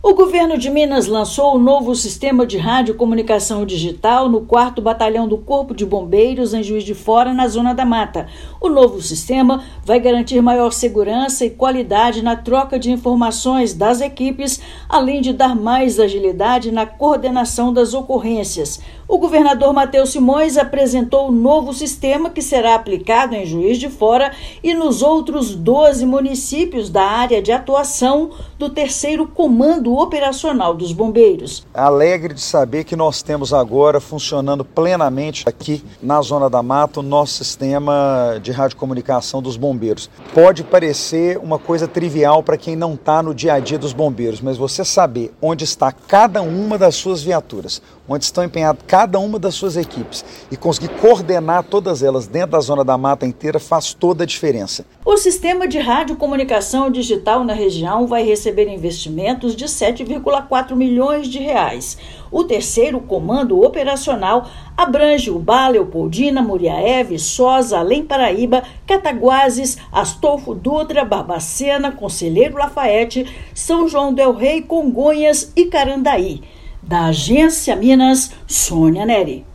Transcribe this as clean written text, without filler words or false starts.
O governo de Minas lançou o novo sistema de radiocomunicação digital no 4º Batalhão do Corpo de Bombeiros, em Juiz de Fora, na Zona da Mata. O novo sistema vai garantir maior segurança e qualidade na troca de informações das equipes, além de dar mais agilidade na coordenação das ocorrências. O governador Matheus Simões apresentou o novo sistema que será aplicado em Juiz de Fora e nos outros 12 municípios da área de atuação do 3º Comando Operacional dos Bombeiros. Alegre de saber que nós temos agora funcionando plenamente aqui na Zona da Mata o nosso sistema de radiocomunicação dos bombeiros. Pode parecer uma coisa trivial para quem não está no dia a dia dos bombeiros, mas você saber onde está cada uma das suas viaturas, onde estão empenhadas cada uma das suas equipes e conseguir coordenar todas elas dentro da Zona da Mata inteira faz toda a diferença. O sistema de radiocomunicação digital na região vai receber investimentos de 7,4 milhões de reais. O 3º Comando Operacional abrange Ubá, Leopoldina, Muriaé, Viçosa, Além Paraíba, Cataguases, Astolfo Dutra, Barbacena, Conselheiro Lafayette, São João del Rei, Congonhas e Carandaí. Da Agência Minas, Sônia Neri.